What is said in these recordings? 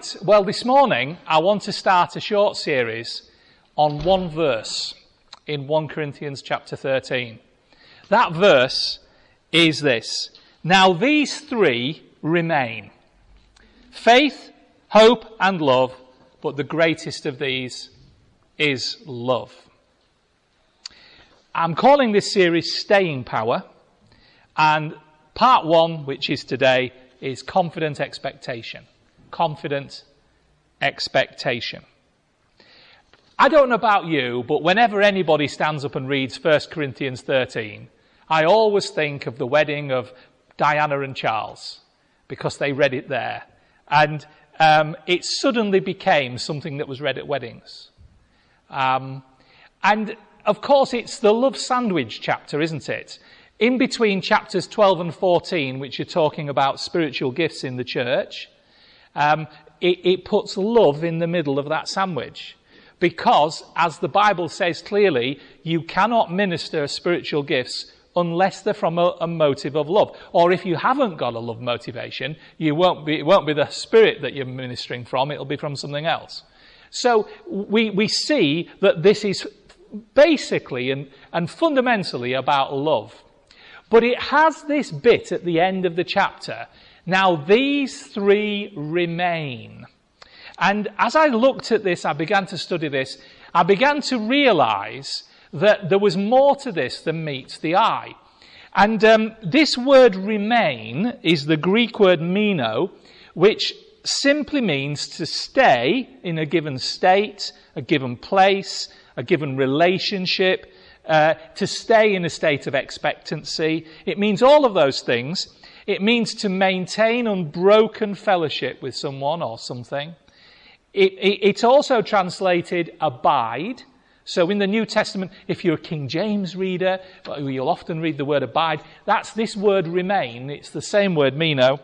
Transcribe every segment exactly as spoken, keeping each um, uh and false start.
Right, well this morning I want to start a short series on one verse in First Corinthians chapter thirteen. That verse is this: now these three remain, faith, hope and love, but the greatest of these is love. I'm calling this series Staying Power, and part one, which is today, is confident expectation. Confident expectation. I don't know about you, but whenever anybody stands up and reads First Corinthians thirteen, I always think of the wedding of Diana and Charles, because they read it there. And um, it suddenly became something that was read at weddings. Um, and of course, it's the love sandwich chapter, isn't it? In between chapters twelve and fourteen, which are talking about spiritual gifts in the church, um, it, it puts love in the middle of that sandwich. Because, as the Bible says clearly, you cannot minister spiritual gifts unless they're from a, a motive of love. Or if you haven't got a love motivation, you won't be, it won't be the spirit that you're ministering from, it'll be from something else. So we, we see that this is basically and, and fundamentally about love. But it has this bit at the end of the chapter. Now these three remain. And as I looked at this, I began to study this, I began to realise that there was more to this than meets the eye. And um, this word remain is the Greek word meno, which simply means to stay in a given state, a given place, a given relationship, uh, to stay in a state of expectancy. It means all of those things. It means to maintain unbroken fellowship with someone or something. It, it, it's also translated abide. So in the New Testament, if you're a King James reader, you'll often read the word abide. That's this word remain. It's the same word, meno.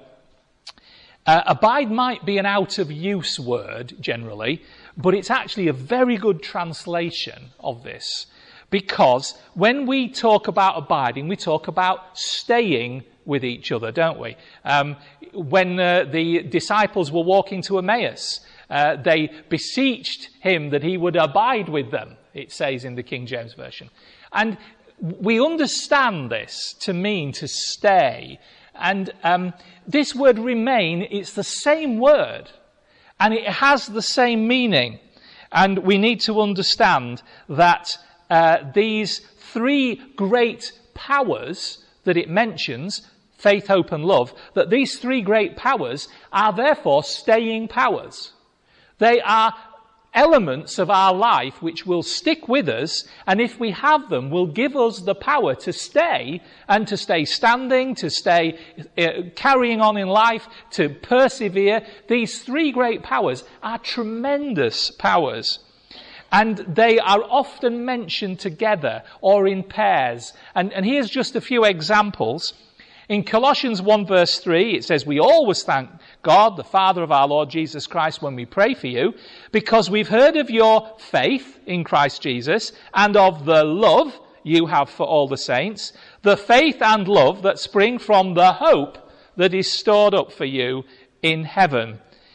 Uh, abide might be an out-of-use word, generally, but it's actually a very good translation of this. Because when we talk about abiding, we talk about staying with each other, don't we? Um, when uh, the disciples were walking to Emmaus, uh, they beseeched him that he would abide with them, it says in the King James Version. And we understand this to mean to stay. And um, this word remain, it's the same word. And it has the same meaning. And we need to understand that uh, these three great powers that it mentions, faith, hope and love, that these three great powers are therefore staying powers. They are elements of our life which will stick with us, and if we have them, will give us the power to stay, and to stay standing, to stay uh, carrying on in life, to persevere. These three great powers are tremendous powers. And they are often mentioned together or in pairs. And, and here's just a few examples. In Colossians one verse three, it says, we always thank God, the Father of our Lord Jesus Christ, when we pray for you, because we've heard of your faith in Christ Jesus and of the love you have for all the saints, the faith and love that spring from the hope that is stored up for you in heaven.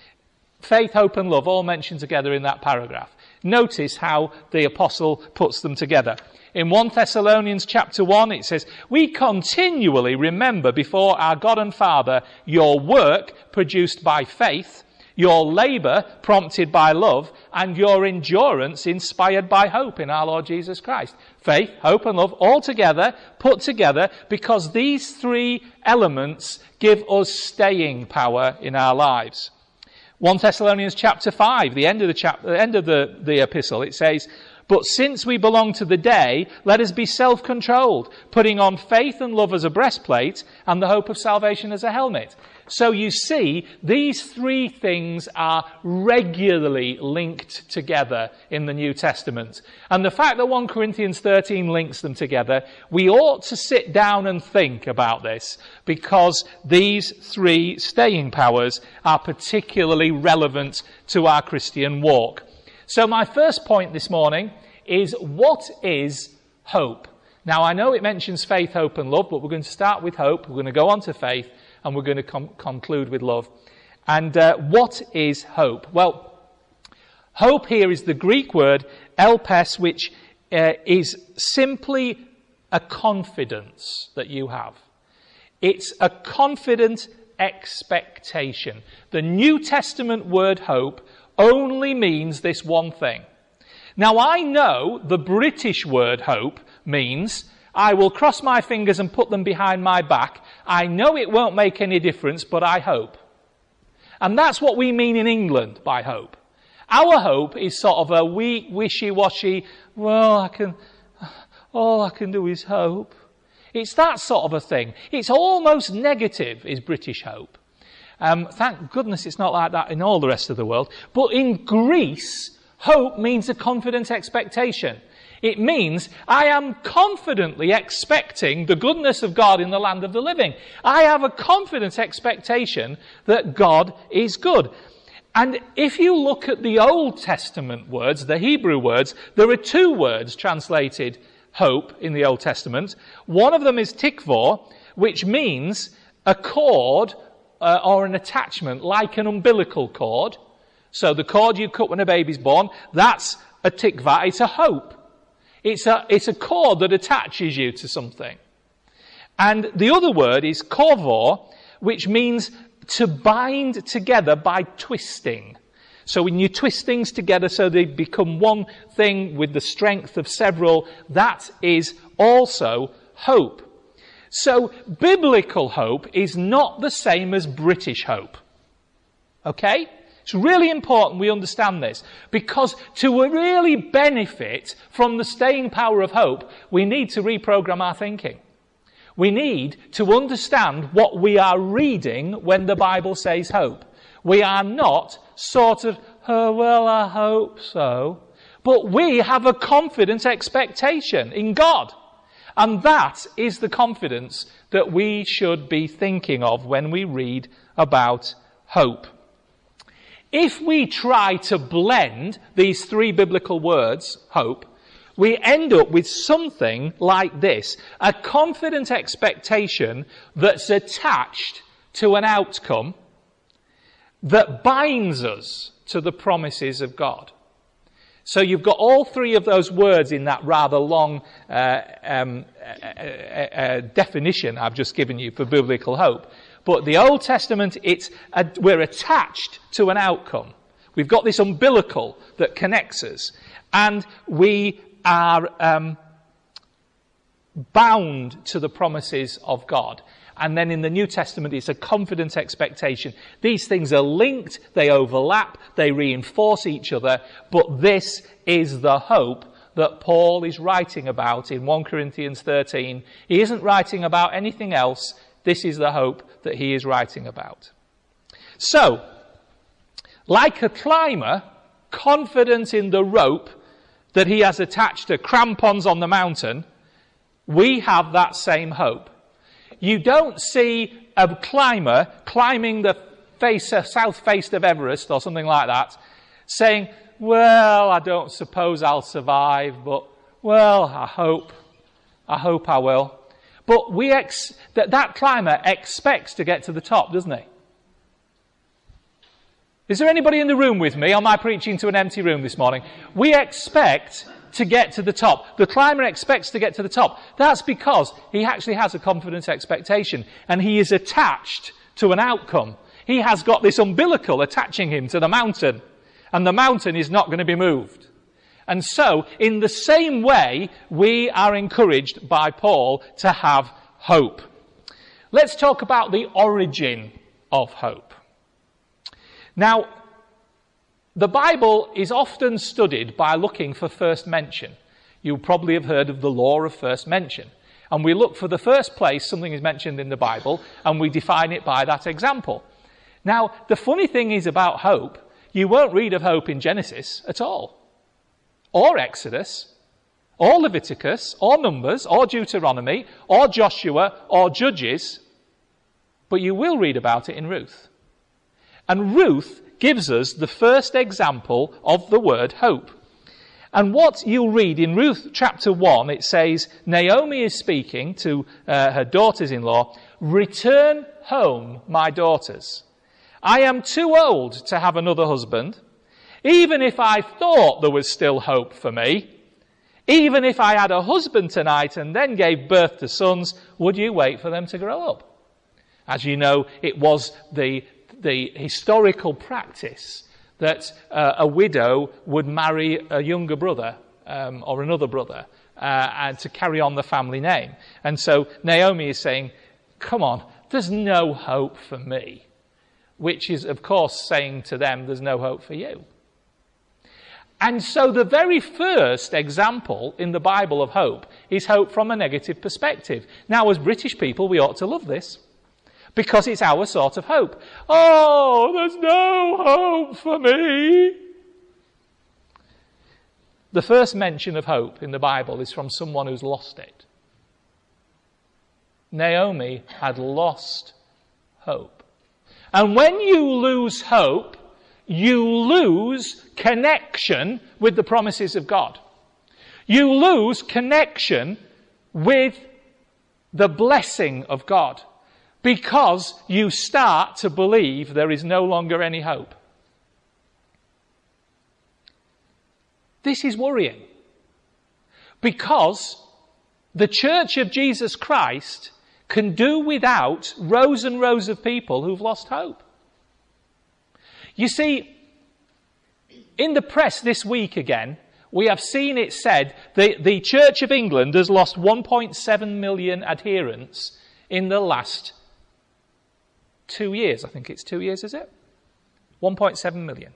Faith, hope and love all mentioned together in that paragraph. Notice how the apostle puts them together. In First Thessalonians chapter one, it says, we continually remember before our God and Father your work produced by faith, your labour prompted by love, and your endurance inspired by hope in our Lord Jesus Christ. Faith, hope and love all together, put together, because these three elements give us staying power in our lives. First Thessalonians chapter five, the end of the chapter, the end of the, the epistle, it says, but since we belong to the day, let us be self-controlled, putting on faith and love as a breastplate and the hope of salvation as a helmet. So you see, these three things are regularly linked together in the New Testament. And the fact that First Corinthians thirteen links them together, we ought to sit down and think about this, because these three staying powers are particularly relevant to our Christian walk. So my first point this morning is, what is hope? Now I know it mentions faith, hope and love, but we're going to start with hope, we're going to go on to faith, and we're going to com- conclude with love. And uh, what is hope? Well, hope here is the Greek word elpis, which uh, is simply a confidence that you have. It's a confident expectation. The New Testament word hope only means this one thing. Now, I know the British word hope means I will cross my fingers and put them behind my back. I know it won't make any difference, but I hope. And that's what we mean in England by hope. Our hope is sort of a weak, wishy-washy, well, I can, all I can do is hope. It's that sort of a thing. It's almost negative, is British hope. Um, thank goodness it's not like that in all the rest of the world. But in Greece, hope means a confident expectation. It means I am confidently expecting the goodness of God in the land of the living. I have a confident expectation that God is good. And if you look at the Old Testament words, the Hebrew words, there are two words translated hope in the Old Testament. One of them is tikvor, which means a cord uh, or an attachment like an umbilical cord. So the cord you cut when a baby's born, that's a tikva, it's a hope. It's a, it's a cord that attaches you to something. And the other word is kovor, which means to bind together by twisting. So when you twist things together so they become one thing with the strength of several, that is also hope. So biblical hope is not the same as British hope. Okay? It's really important we understand this, because to really benefit from the staying power of hope, we need to reprogram our thinking. We need to understand what we are reading when the Bible says hope. We are not sort of, oh, well, I hope so. But we have a confident expectation in God. And that is the confidence that we should be thinking of when we read about hope. If we try to blend these three biblical words, hope, we end up with something like this, a confident expectation that's attached to an outcome that binds us to the promises of God. So you've got all three of those words in that rather long uh, um, uh, uh, uh, definition I've just given you for biblical hope. But the Old Testament, it's a, we're attached to an outcome. We've got this umbilical that connects us. And we are um, bound to the promises of God. And then in the New Testament, it's a confident expectation. These things are linked, they overlap, they reinforce each other. But this is the hope that Paul is writing about in First Corinthians thirteen. He isn't writing about anything else. This is the hope that he is writing about. So, like a climber, confident in the rope that he has attached to crampons on the mountain, we have that same hope. You don't see a climber climbing the face, uh, south face of Everest or something like that, saying, well, I don't suppose I'll survive, but, well, I hope, I hope I will. But we ex- that, that climber expects to get to the top, doesn't he? Is there anybody in the room with me? Or am I preaching to an empty room this morning? We expect to get to the top. The climber expects to get to the top. That's because he actually has a confident expectation, and he is attached to an outcome. He has got this umbilical attaching him to the mountain, and the mountain is not going to be moved. And so, in the same way, we are encouraged by Paul to have hope. Let's talk about the origin of hope. Now, the Bible is often studied by looking for first mention. You probably have heard of the law of first mention. And we look for the first place something is mentioned in the Bible, and we define it by that example. Now, the funny thing is about hope, you won't read of hope in Genesis at all, or Exodus, or Leviticus, or Numbers, or Deuteronomy, or Joshua, or Judges, but you will read about it in Ruth. And Ruth gives us the first example of the word hope. And what you'll read in Ruth chapter one, it says, Naomi is speaking to uh, her daughters-in-law, return home, my daughters. I am too old to have another husband. Even if I thought there was still hope for me, even if I had a husband tonight and then gave birth to sons, would you wait for them to grow up? As you know, it was the, the historical practice that uh, a widow would marry a younger brother um, or another brother uh, and to carry on the family name. And so Naomi is saying, come on, there's no hope for me. Which is, of course, saying to them, there's no hope for you. And so the very first example in the Bible of hope is hope from a negative perspective. Now, as British people, we ought to love this, because it's our sort of hope. Oh, there's no hope for me. The first mention of hope in the Bible is from someone who's lost it. Naomi had lost hope. And when you lose hope, you lose connection with the promises of God. You lose connection with the blessing of God because you start to believe there is no longer any hope. This is worrying because the Church of Jesus Christ can do without rows and rows of people who've lost hope. You see, in the press this week again, we have seen it said that the Church of England has lost one point seven million adherents in the last two years. I think it's two years, is it? one point seven million.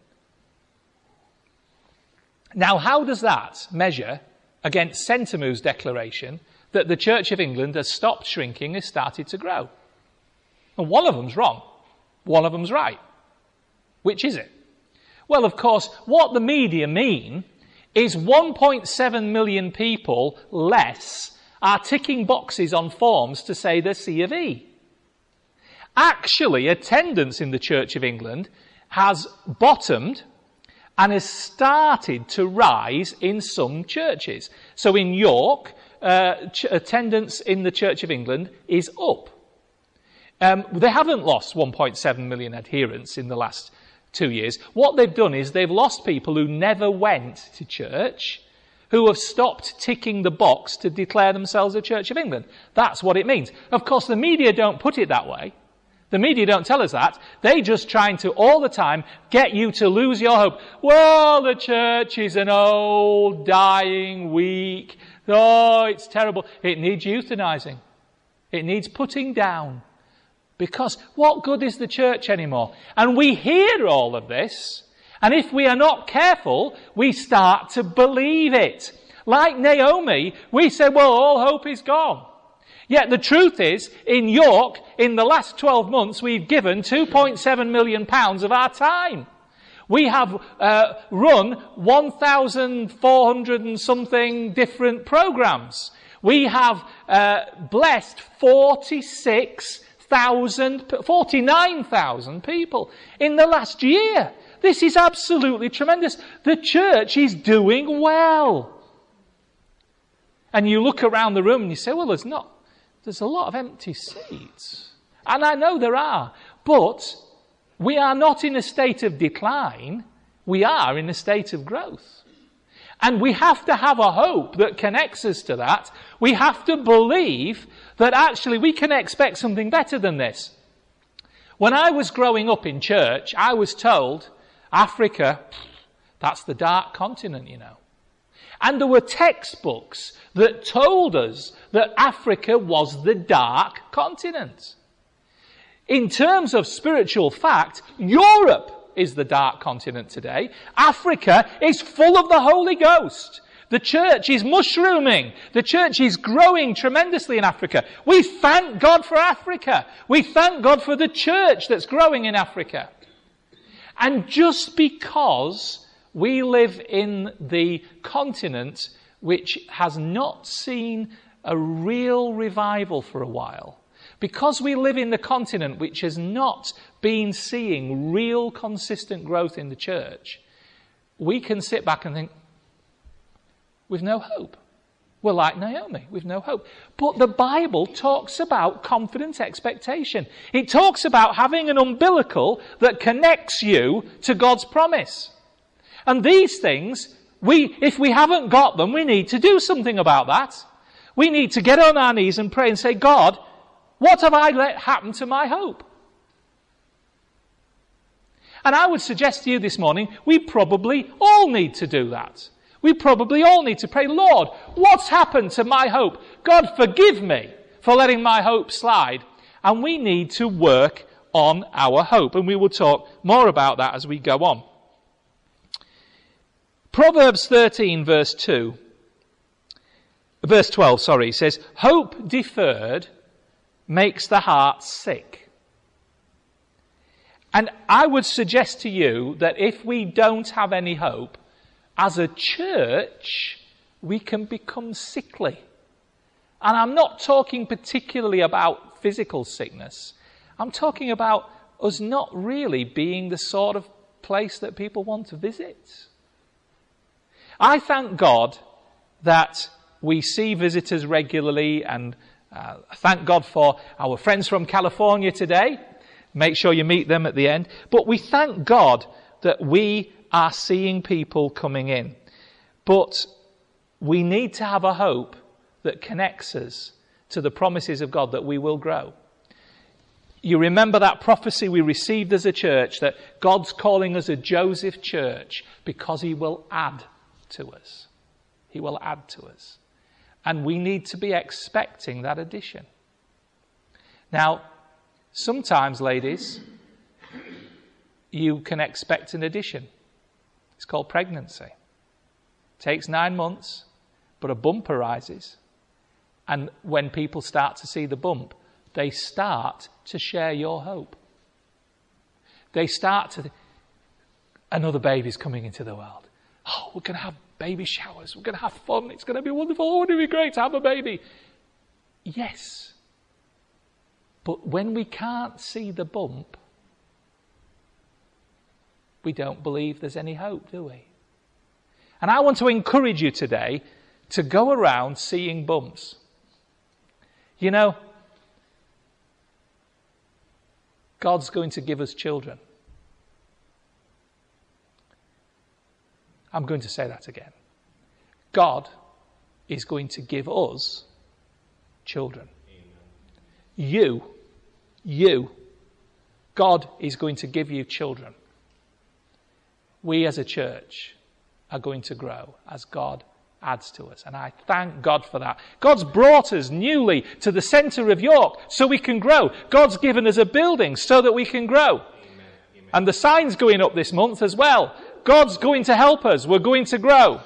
Now, how does that measure against Sentamu's declaration that the Church of England has stopped shrinking, has started to grow? And one of them's wrong. One of them's right. Which is it? Well, of course, what the media mean is one point seven million people less are ticking boxes on forms to say they're C of E. Actually, attendance in the Church of England has bottomed and has started to rise in some churches. So in York, uh, ch- attendance in the Church of England is up. Um, they haven't lost one point seven million adherents in the last two years. What they've done is they've lost people who never went to church, who have stopped ticking the box to declare themselves a Church of England. That's what it means. Of course, the media don't put it that way. The media don't tell us that. They're just trying to, all the time, get you to lose your hope. Well, the church is an old, dying, weak. Oh, it's terrible. It needs euthanizing. It needs putting down. Because what good is the church anymore? And we hear all of this, and if we are not careful, we start to believe it. Like Naomi, we say, well, all hope is gone. Yet the truth is, in York, in the last twelve months, we've given two point seven million pounds of our time. We have uh, run one thousand four hundred and something different programs. We have uh, blessed forty-six thousand, forty-nine thousand people in the last year. This is absolutely tremendous. The church is doing well. And you look around the room and you say, well, there's not, there's a lot of empty seats. And I know there are, but we are not in a state of decline. We are in a state of growth. And we have to have a hope that connects us to that. We have to believe that actually we can expect something better than this. When I was growing up in church, I was told, Africa, that's the dark continent, you know. And there were textbooks that told us that Africa was the dark continent. In terms of spiritual fact, Europe is the dark continent today. Africa is full of the Holy Ghost. The church is mushrooming. The church is growing tremendously in Africa. We thank God for Africa. We thank God for the church that's growing in Africa. And just because we live in the continent which has not seen a real revival for a while, because we live in the continent which has not been seeing real consistent growth in the church, we can sit back and think, we've no hope. We're like Naomi, with no hope. But the Bible talks about confident expectation. It talks about having an umbilical that connects you to God's promise. And these things, we, if we haven't got them, we need to do something about that. We need to get on our knees and pray and say, God, what have I let happen to my hope? And I would suggest to you this morning, we probably all need to do that. We probably all need to pray, Lord, what's happened to my hope? God, forgive me for letting my hope slide. And we need to work on our hope. And we will talk more about that as we go on. Proverbs thirteen verse two, verse twelve, sorry, says, hope deferred makes the heart sick. And I would suggest to you that if we don't have any hope, as a church, we can become sickly. And I'm not talking particularly about physical sickness. I'm talking about us not really being the sort of place that people want to visit. I thank God that we see visitors regularly, and uh, thank God for our friends from California today. Make sure you meet them at the end. But we thank God that we are seeing people coming in. But we need to have a hope that connects us to the promises of God that we will grow. You remember that prophecy we received as a church that God's calling us a Joseph church because he will add to us. He will add to us. And we need to be expecting that addition. Now, sometimes, ladies, you can expect an addition. It's called pregnancy. It takes nine months, but a bump arises. And when people start to see the bump, they start to share your hope. They start to, another baby's coming into the world. Oh, we're going to have baby showers. We're going to have fun. It's going to be wonderful. Oh, it'll be great to have a baby. Yes. But when we can't see the bump, we don't believe there's any hope, do we? And I want to encourage you today to go around seeing bumps. You know, God's going to give us children. I'm going to say that again. God is going to give us children. Amen. You, you, God is going to give you children. We as a church are going to grow as God adds to us. And I thank God for that. God's brought us newly to the centre of York so we can grow. God's given us a building so that we can grow. Amen. Amen. And the sign's going up this month as well. God's going to help us. We're going to grow.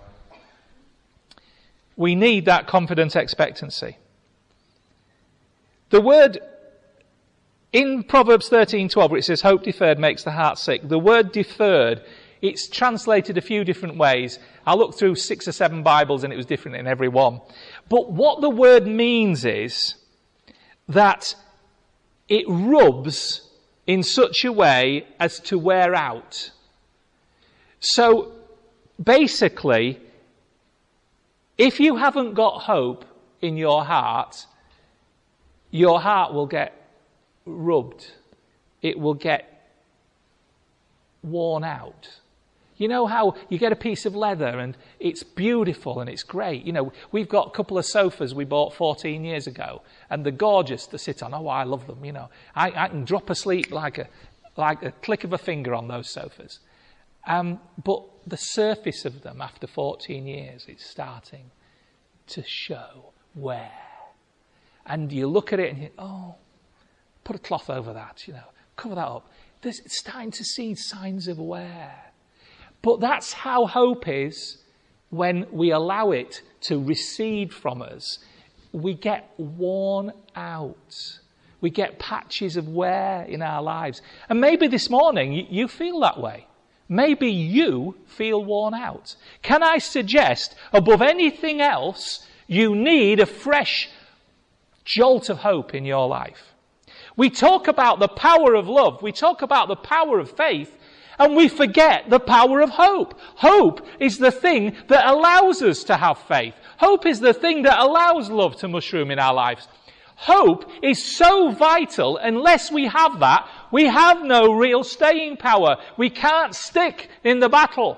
We need that confident expectancy. The word in Proverbs thirteen twelve, where it says, hope deferred makes the heart sick. The word deferred, it's translated a few different ways. I looked through six or seven Bibles and it was different in every one. But what the word means is that it rubs in such a way as to wear out. So basically, if you haven't got hope in your heart, your heart will get rubbed. It will get worn out. You know how you get a piece of leather and it's beautiful and it's great. You know, we've got a couple of sofas we bought fourteen years ago and they're gorgeous to sit on. Oh, I love them, you know. I, I can drop asleep like a, like a click of a finger on those sofas. Um, but the surface of them after fourteen years, it's starting to show wear. And you look at it and you think, oh, put a cloth over that, you know, cover that up. There's, it's starting to see signs of wear. But that's how hope is when we allow it to recede from us. We get worn out. We get patches of wear in our lives. And maybe this morning you, you feel that way. Maybe you feel worn out. Can I suggest, above anything else, you need a fresh jolt of hope in your life? We talk about the power of love. We talk about the power of faith. And we forget the power of hope. Hope is the thing that allows us to have faith. Hope is the thing that allows love to mushroom in our lives. Hope is so vital. Unless we have that, we have no real staying power. We can't stick in the battle.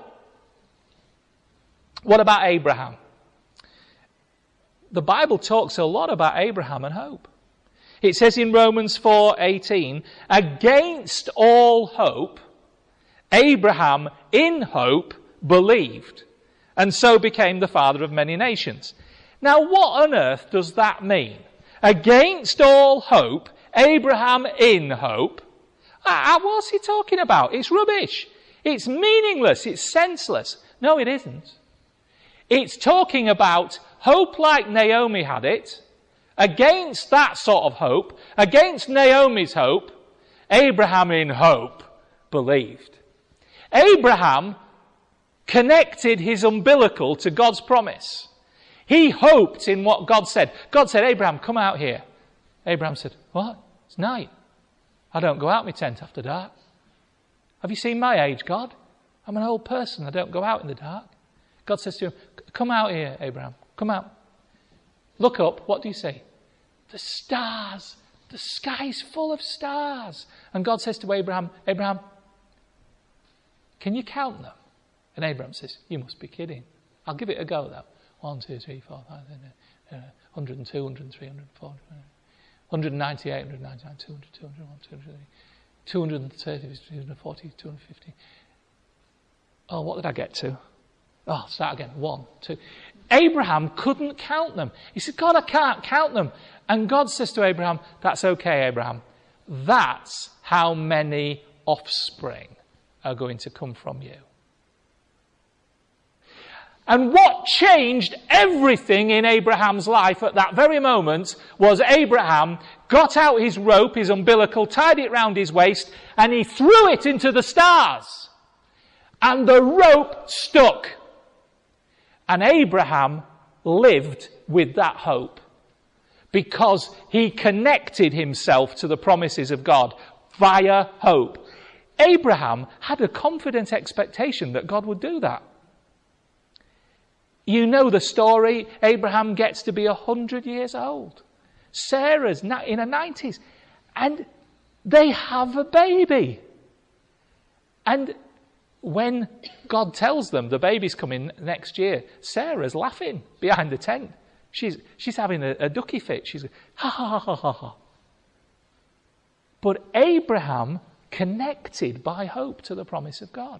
What about Abraham? The Bible talks a lot about Abraham and hope. It says in Romans four eighteen, against all hope, Abraham in hope believed, and so became the father of many nations. Now what on earth does that mean? Against all hope, Abraham in hope. Ah, what's he talking about? It's rubbish. It's meaningless. It's senseless. No, it isn't. It's talking about hope like Naomi had it. Against that sort of hope, against Naomi's hope, Abraham in hope believed. Abraham connected his umbilical to God's promise. He hoped in what God said. God said, Abraham, come out here. Abraham said, what? It's night. I don't go out my tent after dark. Have you seen my age, God? I'm an old person. I don't go out in the dark. God says to him, come out here, Abraham. Come out. Look up. What do you see? The stars. The sky's full of stars. And God says to Abraham, Abraham, can you count them? And Abraham says, you must be kidding. I'll give it a go, though. One, two, three, four, five, one hundred two, one hundred three, one hundred four, one hundred ninety-eight, one hundred ninety-nine, two hundred, two hundred one, two hundred three, two hundred thirty, two hundred forty, two hundred fifty. Oh, what did I get to? Oh, start again. One, two. Abraham couldn't count them. He said, God, I can't count them. And God says to Abraham, that's okay, Abraham. That's how many offspring are going to come from you. And what changed everything in Abraham's life at that very moment was Abraham got out his rope, his umbilical, tied it round his waist, and he threw it into the stars. And the rope stuck. And Abraham lived with that hope because he connected himself to the promises of God via hope. Abraham had a confident expectation that God would do that. You know the story. Abraham gets to be a hundred years old. Sarah's in her nineties. And they have a baby. And when God tells them the baby's coming next year, Sarah's laughing behind the tent. She's, she's having a, a ducky fit. She's ha ha ha ha ha. But Abraham connected by hope to the promise of God.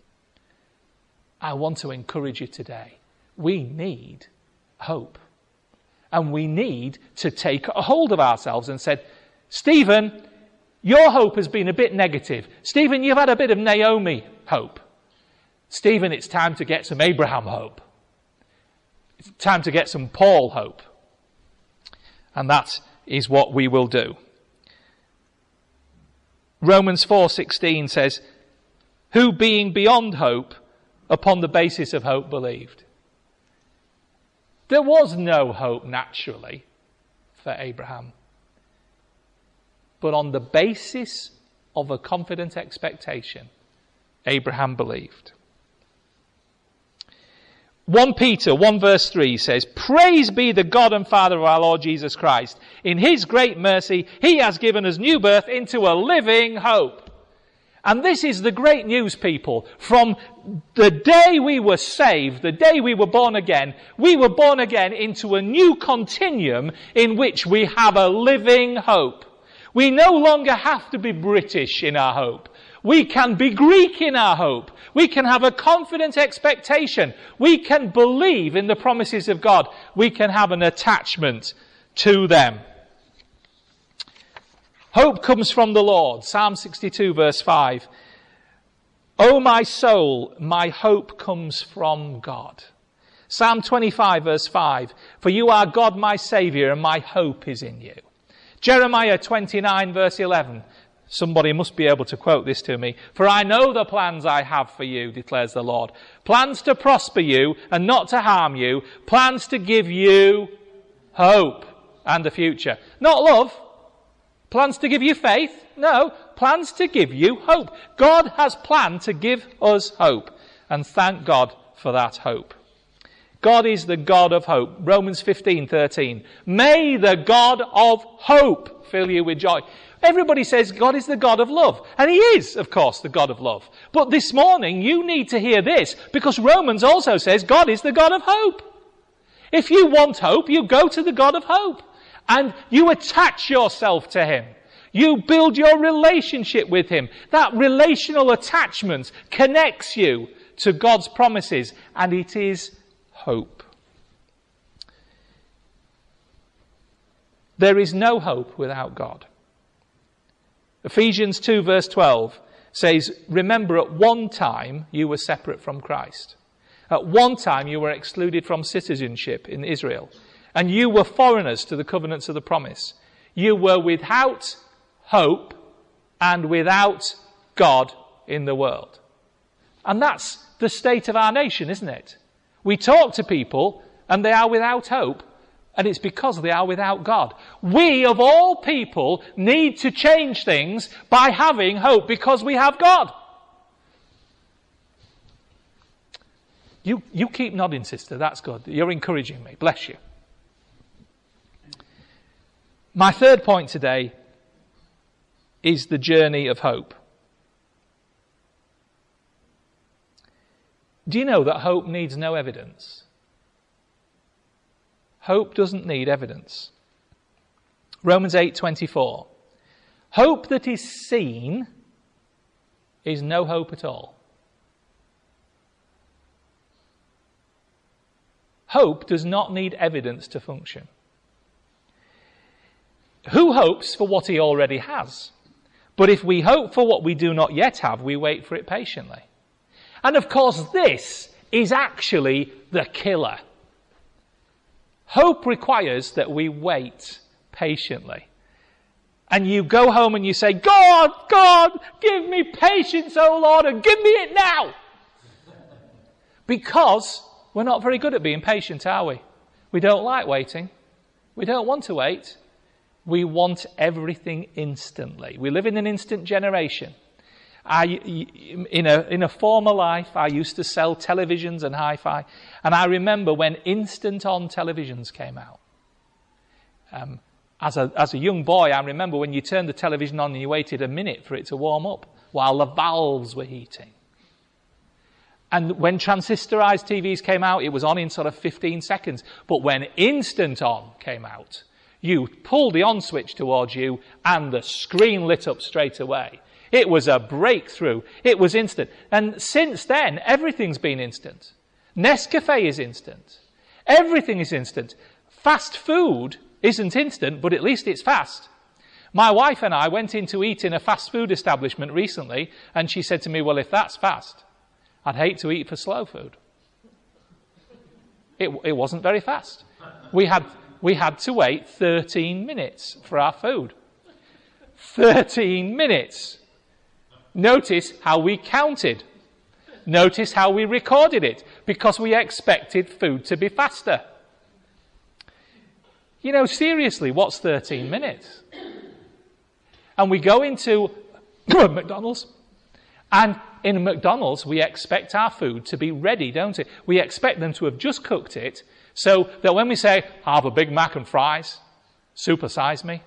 I want to encourage you today. We need hope. And we need to take a hold of ourselves and say, Stephen, your hope has been a bit negative. Stephen, you've had a bit of Naomi hope. Stephen, it's time to get some Abraham hope. It's time to get some Paul hope. And that is what we will do. Romans four sixteen says, who being beyond hope, upon the basis of hope believed. There was no hope naturally for Abraham. But on the basis of a confident expectation, Abraham believed. First Peter one verse three says, praise be the God and Father of our Lord Jesus Christ. In his great mercy, he has given us new birth into a living hope. And this is the great news, people. From the day we were saved, the day we were born again, we were born again into a new continuum in which we have a living hope. We no longer have to be British in our hope. We can be Greek in our hope. We can have a confident expectation. We can believe in the promises of God. We can have an attachment to them. Hope comes from the Lord. Psalm sixty-two verse five. O my soul, my hope comes from God. Psalm twenty-five verse five. For you are God my Saviour and my hope is in you. Jeremiah twenty-nine verse eleven. Somebody must be able to quote this to me. For I know the plans I have for you, declares the Lord. Plans to prosper you and not to harm you. Plans to give you hope and a future. Not love. Plans to give you faith? No. Plans to give you hope. God has planned to give us hope. And thank God for that hope. God is the God of hope. Romans fifteen thirteen. May the God of hope fill you with joy. Everybody says God is the God of love. And he is, of course, the God of love. But this morning, you need to hear this, because Romans also says God is the God of hope. If you want hope, you go to the God of hope. And you attach yourself to him. You build your relationship with him. That relational attachment connects you to God's promises, and it is hope. There is no hope without God. Ephesians two verse twelve says, remember at one time you were separate from Christ. At one time you were excluded from citizenship in Israel. And you were foreigners to the covenants of the promise. You were without hope and without God in the world. And that's the state of our nation, isn't it? We talk to people and they are without hope, and it's because they are without God. We, of all people, need to change things by having hope because we have God. You, you keep nodding, sister. That's good. You're encouraging me. Bless you. My third point today is the journey of hope. Do you know that hope needs no evidence? Hope doesn't need evidence. Romans eight twenty-four. Hope that is seen is no hope at all. Hope does not need evidence to function. Who hopes for what he already has? But if we hope for what we do not yet have, we wait for it patiently. And of course, this is actually the killer. Hope requires that we wait patiently. And you go home and you say, God, God, give me patience, oh Lord, and give me it now. Because we're not very good at being patient, are we? We don't like waiting. We don't want to wait. We want everything instantly. We live in an instant generation. I, in a, in a former life, I used to sell televisions and hi-fi. And I remember when instant-on televisions came out. Um, as a, as a young boy, I remember when you turned the television on and you waited a minute for it to warm up while the valves were heating. And when transistorized T Vs came out, it was on in sort of fifteen seconds. But when instant-on came out, you pulled the on switch towards you and the screen lit up straight away. It was a breakthrough. It was instant. And since then, everything's been instant. Nescafe is instant. Everything is instant. Fast food isn't instant, but at least it's fast. My wife and I went in to eat in a fast food establishment recently, and she said to me, well, if that's fast, I'd hate to eat for slow food. It, it wasn't very fast. We had, we had to wait thirteen minutes for our food. thirteen minutes. Notice how we counted. Notice how we recorded it, because we expected food to be faster. You know, seriously, what's thirteen minutes? And we go into McDonald's, and in McDonald's we expect our food to be ready, don't we? We expect them to have just cooked it, so that when we say, have a Big Mac and fries, supersize me.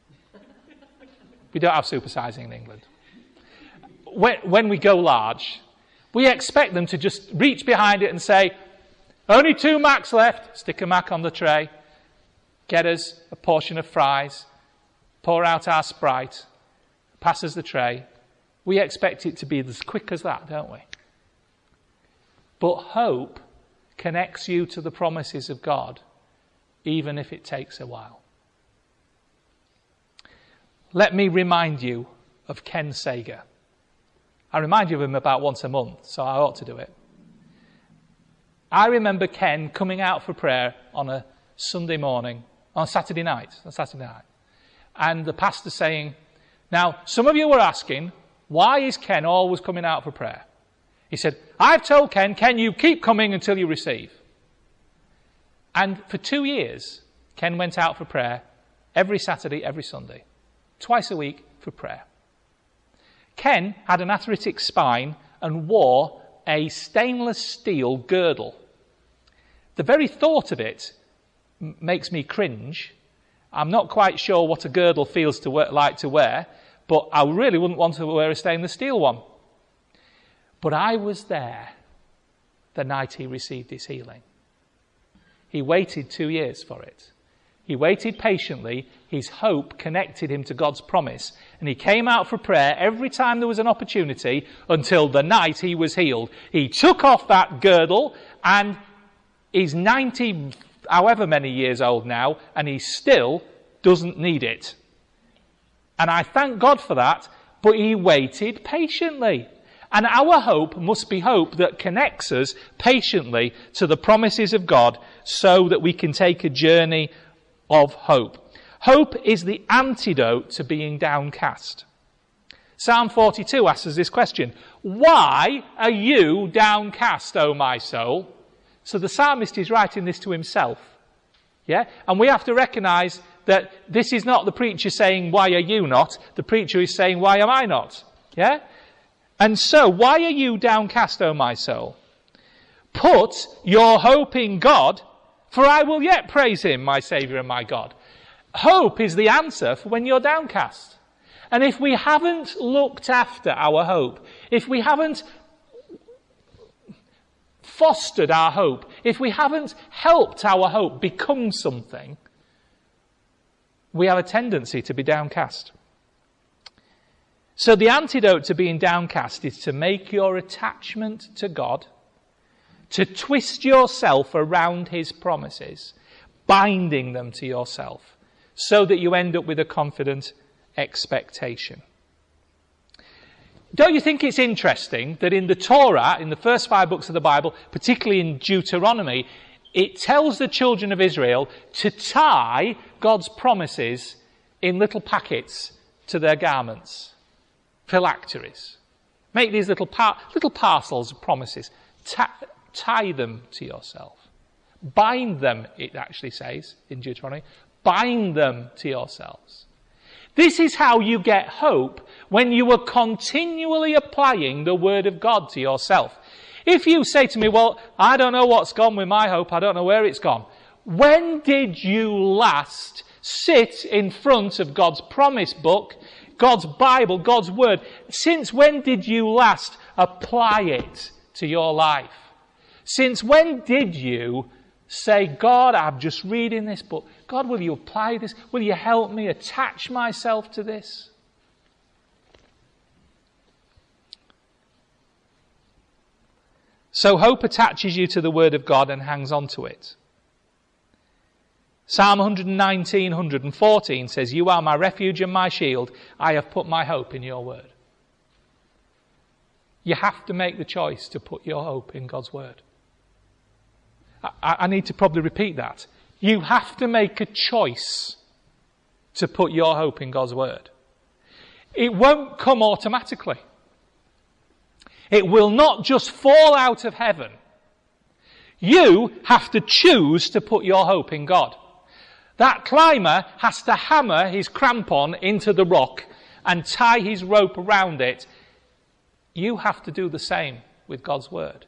We don't have supersizing in England. When, when we go large, we expect them to just reach behind it and say, only two Macs left, stick a Mac on the tray, get us a portion of fries, pour out our Sprite, pass us the tray. We expect it to be as quick as that, don't we? But hope connects you to the promises of God, even if it takes a while. Let me remind you of Ken Sager. I remind you of him about once a month, so I ought to do it. I remember Ken coming out for prayer on a Sunday morning, on Saturday night, on Saturday night, and the pastor saying, now, some of you were asking, why is Ken always coming out for prayer? He said, I've told Ken, Ken, you keep coming until you receive. And for two years, Ken went out for prayer every Saturday, every Sunday, twice a week for prayer. Ken had an arthritic spine and wore a stainless steel girdle. The very thought of it m- makes me cringe. I'm not quite sure what a girdle feels to wear, like to wear, but I really wouldn't want to wear a stainless steel one. But I was there the night he received his healing. He waited two years for it. He waited patiently. His hope connected him to God's promise. And he came out for prayer every time there was an opportunity until the night he was healed. He took off that girdle, and he's ninety, however many years old now, and he still doesn't need it. And I thank God for that, but he waited patiently. And our hope must be hope that connects us patiently to the promises of God so that we can take a journey of hope. Hope is the antidote to being downcast. Psalm forty-two asks us this question: why are you downcast, O my soul? So the psalmist is writing this to himself. Yeah? And we have to recognise that this is not the preacher saying, why are you not? The preacher is saying, why am I not? Yeah? And so, why are you downcast, O my soul? Put your hope in God, for I will yet praise him, my Saviour and my God. Hope is the answer for when you're downcast. And if we haven't looked after our hope, if we haven't fostered our hope, if we haven't helped our hope become something, we have a tendency to be downcast. So the antidote to being downcast is to make your attachment to God, to twist yourself around his promises, binding them to yourself, so that you end up with a confident expectation. Don't you think it's interesting that in the Torah, in the first five books of the Bible, particularly in Deuteronomy, it tells the children of Israel to tie God's promises in little packets to their garments, phylacteries. Make these little par- little parcels of promises. Ta- tie them to yourself. Bind them, it actually says in Deuteronomy. Bind them to yourselves. This is how you get hope when you are continually applying the word of God to yourself. If you say to me, well, I don't know what's gone with my hope, I don't know where it's gone. When did you last sit in front of God's promise book, God's Bible, God's word? Since when did you last apply it to your life? Since when did you say, God, I'm just reading this book. God, will you apply this? Will you help me attach myself to this? So hope attaches you to the word of God and hangs on to it. Psalm one nineteen, one fourteen says, you are my refuge and my shield. I have put my hope in your word. You have to make the choice to put your hope in God's word. I, I need to probably repeat that. You have to make a choice to put your hope in God's word. It won't come automatically. It will not just fall out of heaven. You have to choose to put your hope in God. That climber has to hammer his crampon into the rock and tie his rope around it. You have to do the same with God's word.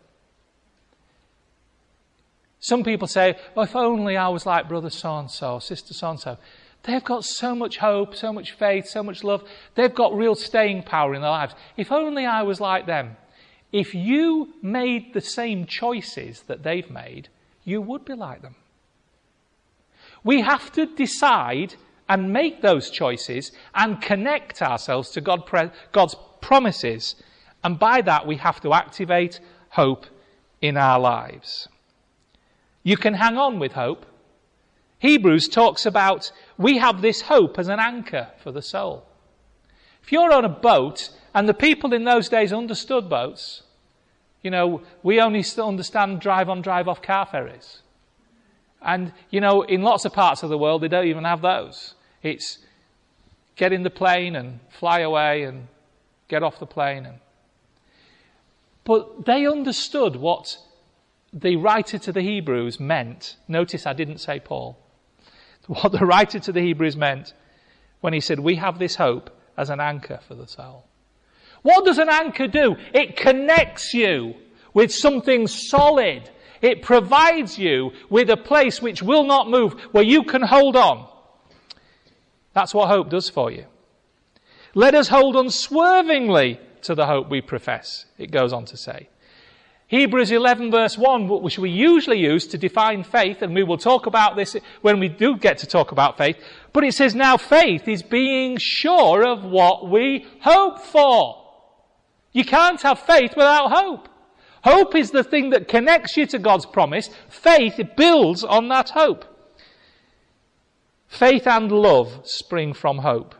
Some people say, well, if only I was like brother so-and-so, sister so-and-so. They've got so much hope, so much faith, so much love. They've got real staying power in their lives. If only I was like them. If you made the same choices that they've made, you would be like them. We have to decide and make those choices and connect ourselves to God, God's promises. And by that, we have to activate hope in our lives. You can hang on with hope. Hebrews talks about we have this hope as an anchor for the soul. If you're on a boat, and the people in those days understood boats, you know, we only still understand drive-on, drive-off car ferries. And, you know, in lots of parts of the world, they don't even have those. It's get in the plane and fly away and get off the plane. And... But they understood what the writer to the Hebrews meant. Notice I didn't say Paul. What the writer to the Hebrews meant when he said, we have this hope as an anchor for the soul. What does an anchor do? It connects you with something solid. It provides you with a place which will not move, where you can hold on. That's what hope does for you. Let us hold unswervingly to the hope we profess, it goes on to say. Hebrews eleven verse one, which we usually use to define faith, and we will talk about this when we do get to talk about faith, but it says, now faith is being sure of what we hope for. You can't have faith without hope. Hope is the thing that connects you to God's promise. Faith builds on that hope. Faith and love spring from hope.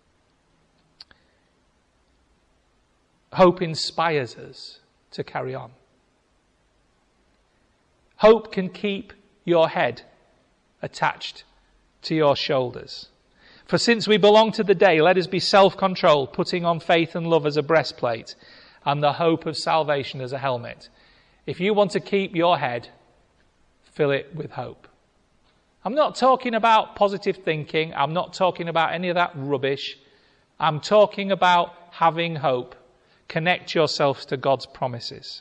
Hope inspires us to carry on. Hope can keep your head attached to your shoulders. For since we belong to the day, let us be self-controlled, putting on faith and love as a breastplate and the hope of salvation as a helmet. If you want to keep your head, fill it with hope. I'm not talking about positive thinking. I'm not talking about any of that rubbish. I'm talking about having hope. Connect yourselves to God's promises.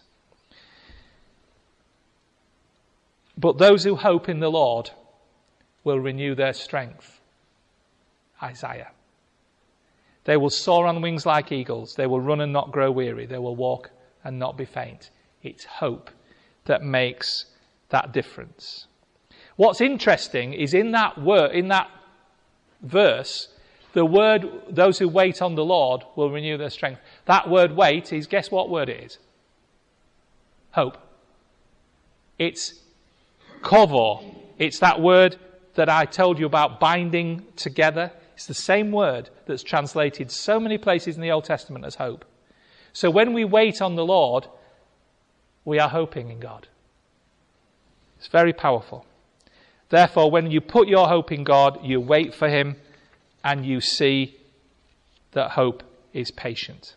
But those who hope in the Lord will renew their strength. Isaiah. They will soar on wings like eagles. They will run and not grow weary. They will walk and not be faint. It's hope that makes that difference. What's interesting is in that word, in that verse, the word, those who wait on the Lord will renew their strength. That word wait is, guess what word it is? Hope. It's kovor. It's that word that I told you about, binding together. It's the same word that's translated so many places in the Old Testament as hope. So when we wait on the Lord, we are hoping in God. It's very powerful. Therefore, when you put your hope in God, you wait for him, and you see that hope is patient.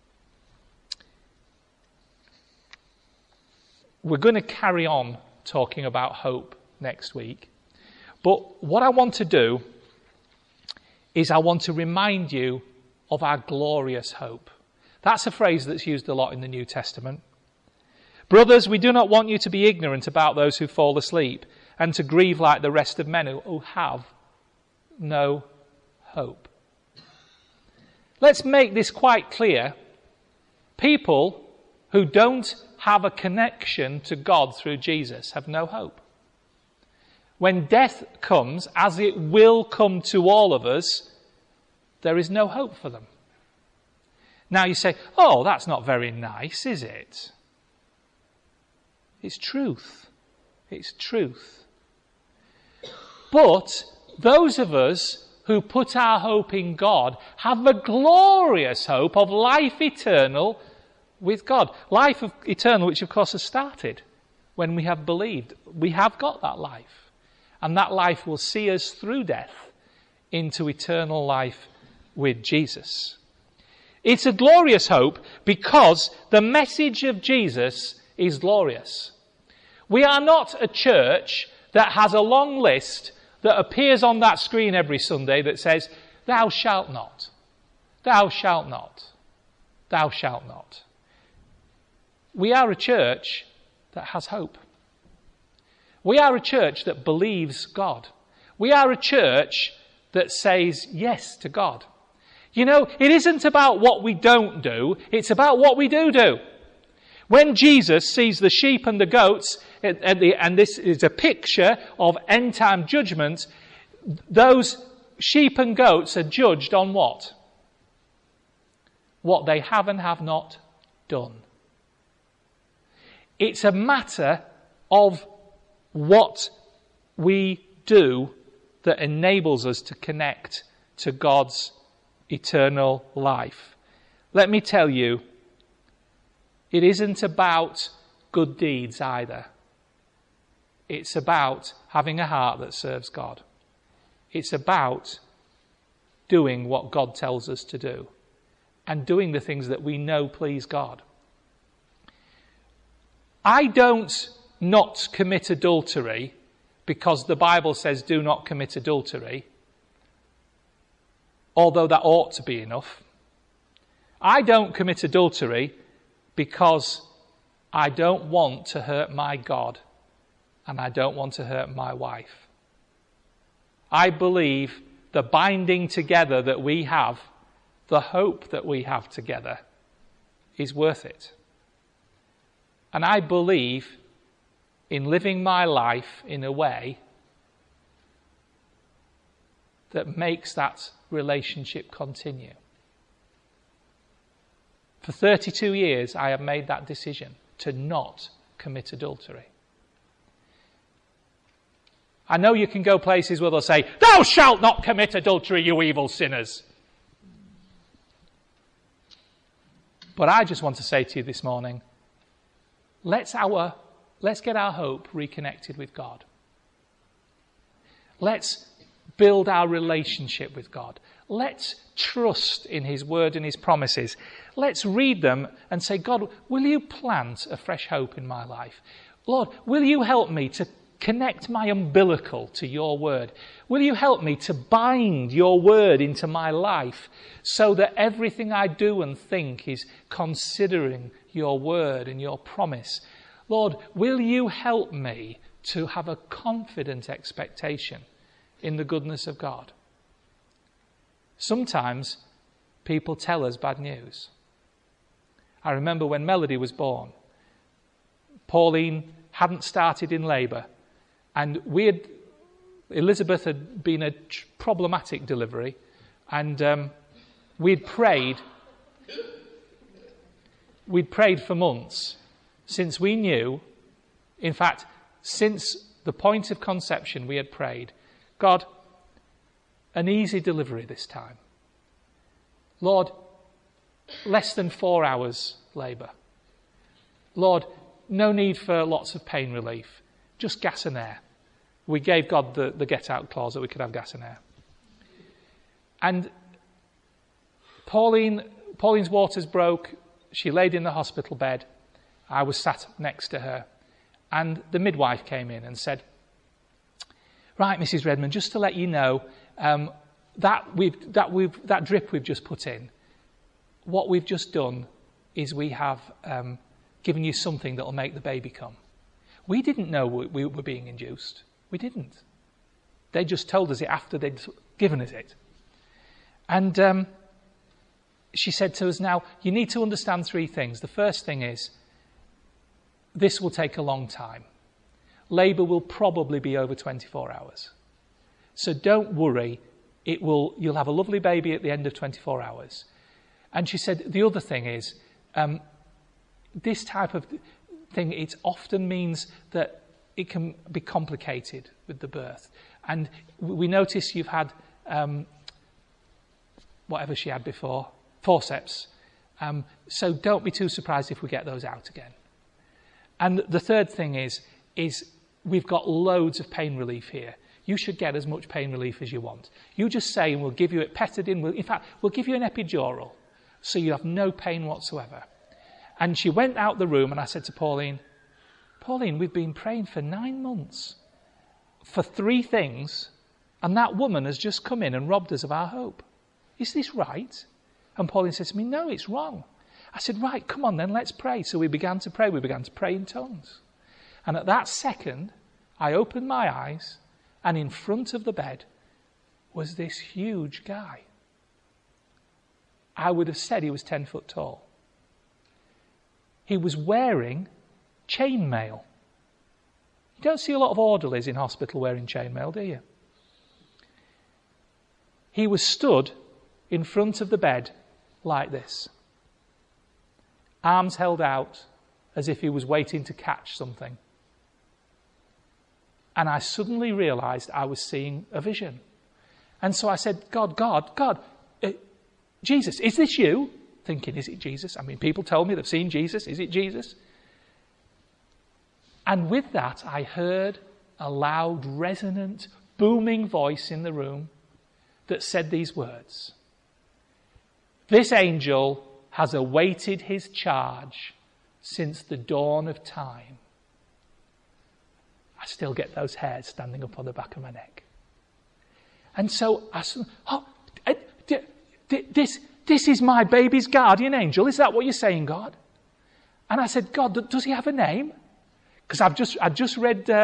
We're going to carry on talking about hope next week. But what I want to do is I want to remind you of our glorious hope. That's a phrase that's used a lot in the New Testament. Brothers, we do not want you to be ignorant about those who fall asleep and to grieve like the rest of men who have no hope. Let's make this quite clear. People who don't have a connection to God through Jesus have no hope. When death comes, as it will come to all of us, there is no hope for them. Now you say, oh, that's not very nice, is it? It's truth. It's truth. But those of us who put our hope in God have a glorious hope of life eternal with God. Life of eternal, which of course has started when we have believed. We have got that life. And that life will see us through death into eternal life with Jesus. It's a glorious hope because the message of Jesus is glorious. We are not a church that has a long list that appears on that screen every Sunday that says, thou shalt not, thou shalt not, thou shalt not. We are a church that has hope. We are a church that believes God. We are a church that says yes to God. You know, it isn't about what we don't do, it's about what we do do. When Jesus sees the sheep and the goats, and this is a picture of end-time judgment, those sheep and goats are judged on what? What they have and have not done. It's a matter of what we do that enables us to connect to God's eternal life. Let me tell you, it isn't about good deeds either. It's about having a heart that serves God. It's about doing what God tells us to do and doing the things that we know please God. I don't not commit adultery because the Bible says do not commit adultery, although that ought to be enough. I don't commit adultery because I don't want to hurt my God and I don't want to hurt my wife. I believe the binding together that we have, the hope that we have together, is worth it. And I believe in living my life in a way that makes that relationship continue. For thirty-two years, I have made that decision to not commit adultery. I know you can go places where they'll say, "Thou shalt not commit adultery, you evil sinners." But I just want to say to you this morning, let's our let's get our hope reconnected with God. Let's build our relationship with God. Let's trust in his word and his promises. Let's read them and say, God, will you plant a fresh hope in my life? Lord, will you help me to connect my umbilical to your word? Will you help me to bind your word into my life so that everything I do and think is considering your word and your promise? Lord, will you help me to have a confident expectation in the goodness of God? Sometimes people tell us bad news. I remember when Melody was born, Pauline hadn't started in labour, and we had, Elizabeth had been a tr- problematic delivery, and um, we'd prayed, we'd prayed for months since we knew, in fact, since the point of conception we had prayed, God, an easy delivery this time. Lord, less than four hours labour. Lord, no need for lots of pain relief, just gas and air. We gave God the, the get-out clause that we could have gas and air. And Pauline, Pauline's waters broke. She laid in the hospital bed. I was sat next to her. And the midwife came in and said, "Right, Missus Redmond, just to let you know, um, that we've that we've that drip we've just put in, what we've just done is we have um, given you something that will make the baby come." We didn't know we, we were being induced. We didn't. They just told us it after they'd given us it. And um, she said to us, "Now, you need to understand three things. The first thing is, this will take a long time. Labour will probably be over twenty-four hours. So don't worry, it will. You'll have a lovely baby at the end of twenty-four hours. And she said, the other thing is, um, this type of thing, it often means that it can be complicated with the birth. And we notice you've had um, whatever she had before, forceps. Um, so don't be too surprised if we get those out again. And the third thing is, is we've got loads of pain relief here. You should get as much pain relief as you want. You just say, and we'll give you it petadine. We'll, in fact, we'll give you an epidural, so you have no pain whatsoever. And she went out the room, and I said to Pauline, Pauline, we've been praying for nine months for three things, and that woman has just come in and robbed us of our hope. Is this right? And Pauline said to me, no, it's wrong. I said, right, come on then, let's pray. So we began to pray. We began to pray in tongues. And at that second, I opened my eyes, and in front of the bed was this huge guy. I would have said he was ten foot tall. He was wearing chainmail. You don't see a lot of orderlies in hospital wearing chainmail, do you? He was stood in front of the bed like this. Arms held out as if he was waiting to catch something. And I suddenly realised I was seeing a vision. And so I said, God, God, God, uh, Jesus, is this you? Thinking, is it Jesus? I mean, people told me they've seen Jesus. Is it Jesus? And with that, I heard a loud, resonant, booming voice in the room that said these words. This angel has awaited his charge since the dawn of time. I still get those hairs standing up on the back of my neck. And so I said, oh, this, this is my baby's guardian angel. Is that what you're saying, God? And I said, God, does he have a name? Because I've just, I just read uh,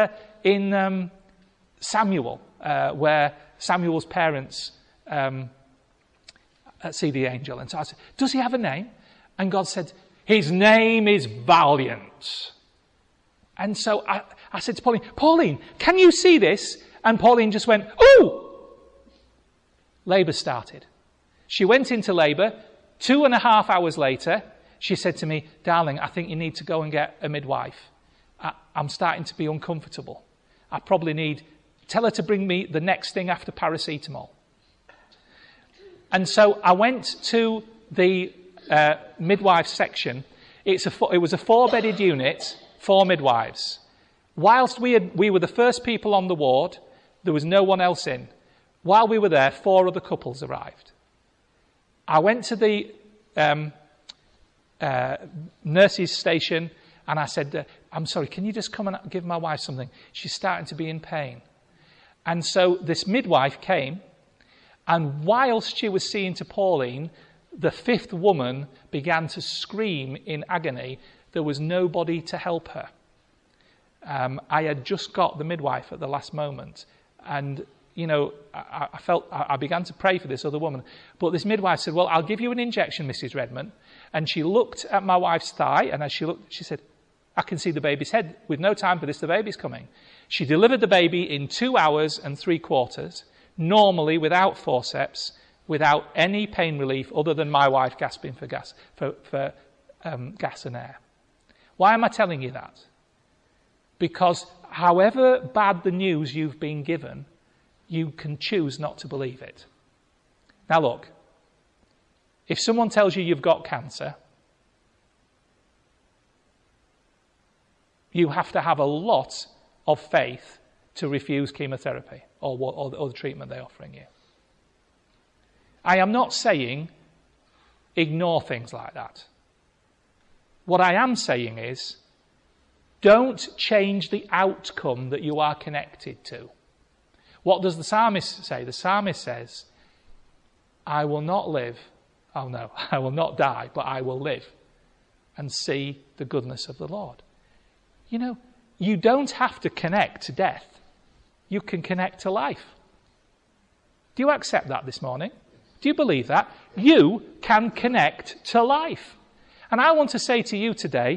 in um, Samuel, uh, where Samuel's parents um, see the angel. And so I said, does he have a name? And God said, his name is Valiant. And so I, I said to Pauline, Pauline, can you see this? And Pauline just went, ooh! Labour started. She went into labour. Two and a half hours later, she said to me, darling, I think you need to go and get a midwife. I, I'm starting to be uncomfortable. I probably need, tell her to bring me the next thing after paracetamol. And so I went to the uh, midwife section. It's a, it was a four-bedded unit, four midwives. Whilst we, had, we were the first people on the ward, there was no one else in. While we were there, four other couples arrived. I went to the um, uh, nurse's station and I said, uh, I'm sorry, can you just come and give my wife something? She's starting to be in pain. And so this midwife came, and whilst she was seeing to Pauline, the fifth woman began to scream in agony. There was nobody to help her. Um, I had just got the midwife at the last moment, and you know, I, I felt, I began to pray for this other woman. But this midwife said, well, I'll give you an injection, Missus Redman. And she looked at my wife's thigh, and as she looked, she said, I can see the baby's head. With no time for this, the baby's coming. She delivered the baby in two hours and three quarters, normally without forceps, without any pain relief other than my wife gasping for gas, for, for um, gas and air. Why am I telling you that? Because however bad the news you've been given, you can choose not to believe it. Now look, if someone tells you you've got cancer, you have to have a lot of faith to refuse chemotherapy or, or, or the treatment they're offering you. I am not saying ignore things like that. What I am saying is, don't change the outcome that you are connected to. What does the psalmist say? The psalmist says, I will not live, oh no, I will not die, but I will live and see the goodness of the Lord. You know, you don't have to connect to death. You can connect to life. Do you accept that this morning? Do you believe that? You can connect to life. And I want to say to you today,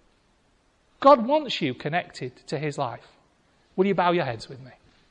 God wants you connected to his life. Will you bow your heads with me?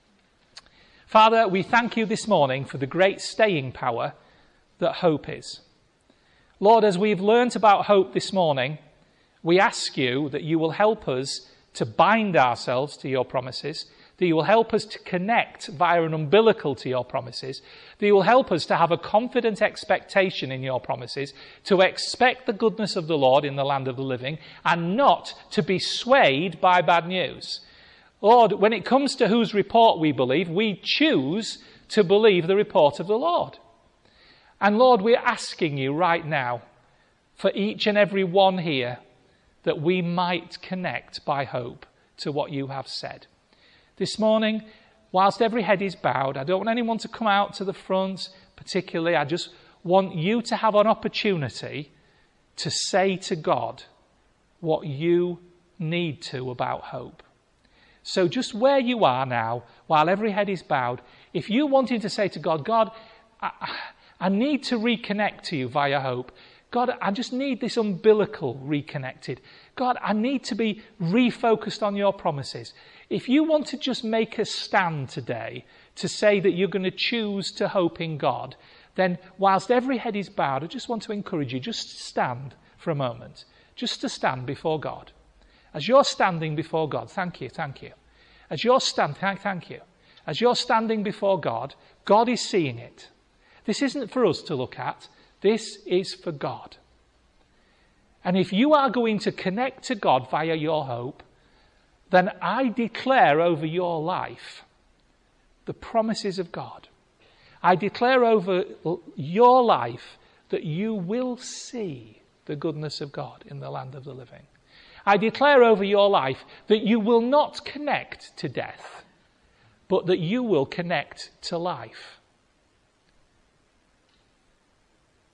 Father, we thank you this morning for the great staying power that hope is. Lord, as we've learnt about hope this morning, we ask you that you will help us to bind ourselves to your promises, that you will help us to connect via an umbilical to your promises, that you will help us to have a confident expectation in your promises, to expect the goodness of the Lord in the land of the living, and not to be swayed by bad news. Lord, when it comes to whose report we believe, we choose to believe the report of the Lord. And Lord, we're asking you right now for each and every one here that we might connect by hope to what you have said. This morning, whilst every head is bowed, I don't want anyone to come out to the front particularly. I just want you to have an opportunity to say to God what you need to about hope. So just where you are now, while every head is bowed, if you wanted to say to God, God, I, I need to reconnect to you via hope. God, I just need this umbilical reconnected. God, I need to be refocused on your promises. If you want to just make a stand today to say that you're going to choose to hope in God, then whilst every head is bowed, I just want to encourage you just to stand for a moment, just to stand before God. As you're standing before God, thank you, thank you. As you're standing, thank, thank you. As you're standing before God, God is seeing it. This isn't for us to look at. This is for God. And if you are going to connect to God via your hope, then I declare over your life the promises of God. I declare over your life that you will see the goodness of God in the land of the living. I declare over your life that you will not connect to death, but that you will connect to life.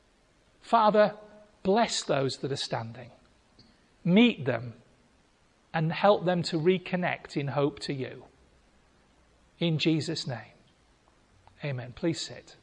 Father, bless those that are standing. Meet them and help them to reconnect in hope to you. In Jesus' name, amen. Please sit.